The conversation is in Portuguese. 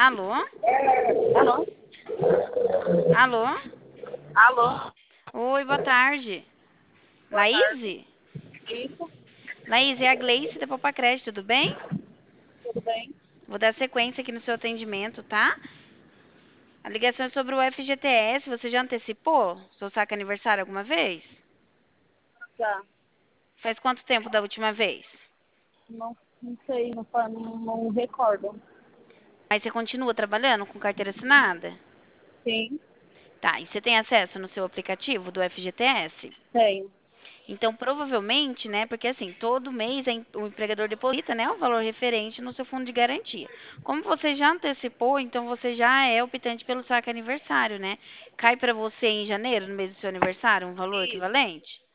Alô? Alô? Alô? Alô? Oi, boa tarde. Boa tarde. Laís? Isso, Laís, é a Gleice da Popacred, tudo bem? tudo bem? Vou dar sequência aqui no seu atendimento, tá? A ligação é sobre o FGTS. Você já antecipou seu saque aniversário alguma vez? Já. Faz quanto tempo da última vez? Não sei, não recordo. Mas você continua trabalhando com carteira assinada? Sim, Tá, e você tem acesso no seu aplicativo do FGTS? tenho. Então, provavelmente, né, porque assim, todo mês o empregador deposita, né, o valor referente no seu fundo de garantia. Como você já antecipou, então você já é optante pelo saque aniversário, né? Cai para você em janeiro, no mês do seu aniversário, um valor Isso, equivalente?